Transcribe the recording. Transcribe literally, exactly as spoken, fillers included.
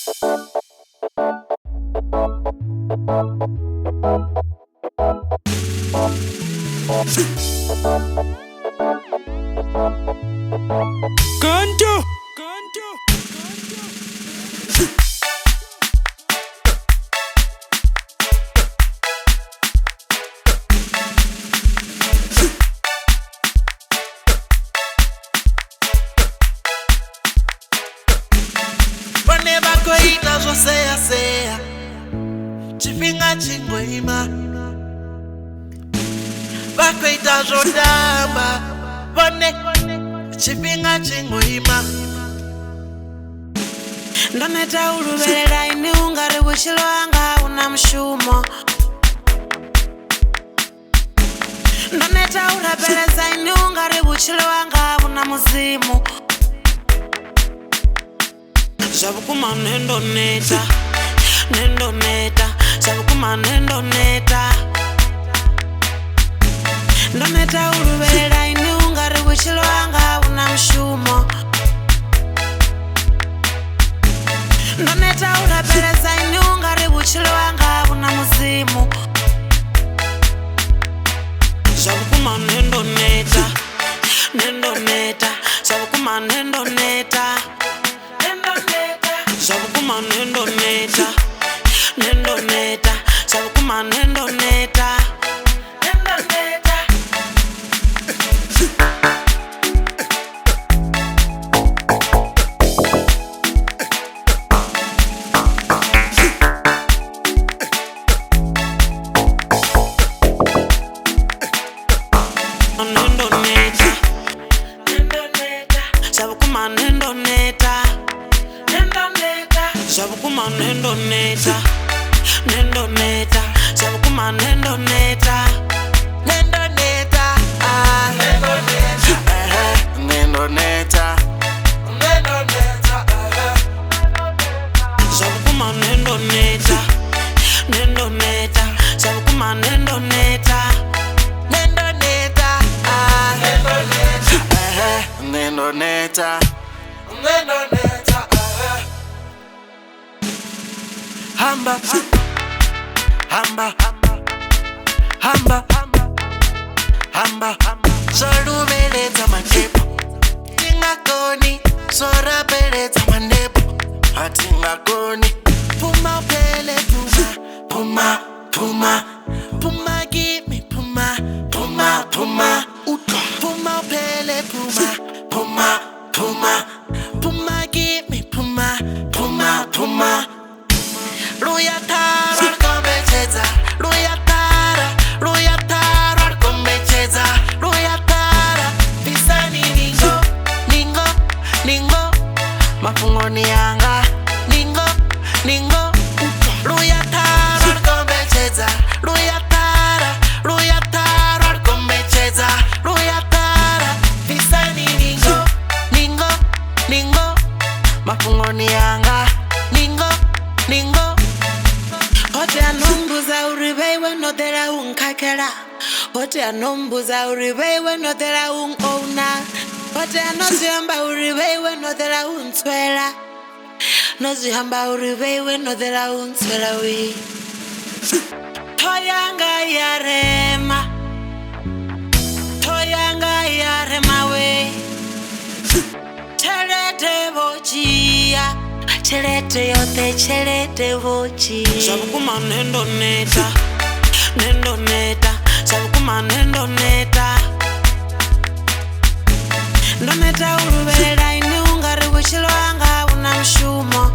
Ganjo. Whenever koita zo seya seya chifhinga chingweima vakoita zvodamba vone chifhinga chingweima ndoneta uluvelela ini ungari butshilo hanga una mushumo ndoneta urapeleza ini ungari butshilo hanga una muzimu Zabukuma nendo neta, nendo neta, zabukuma nendo neta. Ndoneta uluvelela ini ungari butshilo hanga una mushumo. Ndoneta urapeleza ini ungari butshilo hanga una muzimu. Zabukuma nendo neta, nendo neta, zabukuma nendo neta. Zabukuma nendo neta, nendo neta, zabukuma nendo neta, nendo neta. Nendo neta, nendo neta, zabukuma nendo neta. Zabukuma nendo neta, nendo neta, zabukuma nendo neta, nendo neta ah nendo neta eh nendo neta nendo neta eh zabukuma nendo neta, nendo neta, zabukuma nendo neta, nendo neta ah nendo neta eh nendo neta nendo neta eh Hamba, hamba, hamba, hamba, solo beleza mandepo. Tinga koni, sora beleza mandepo. Atinga koni, puma pele puma, puma, puma, puma give me puma, puma, puma, puma pele puma, puma, puma, puma give me puma, puma, puma. Luyatara alkombecheza, luyatara, luyatara alkombecheza, luyatara pisani ningo, ningo, ningo, mafungoni yanga, ningo, ningo, luyatara alkombecheza, luyatara, luyatara alkombecheza, luyatara pisani ningo, ningo, ningo, mafungoni yanga, ningo, ningo. Hote anombuza uribewe no dela unkakera. Hote anombuza uribewe no dela unona. Hote anozihamba uribewe no dela unswela. Nozihamba uribewe no dela unswela we. Toyanga yarema, toyanga yarema we. Chelete bochia. Chelete yote chelete vochi Zabukuma nendo neta, nendo neta, zabukuma nendo neta. Ndoneta uluvelela ini ungari butshilo hanga una mushumo.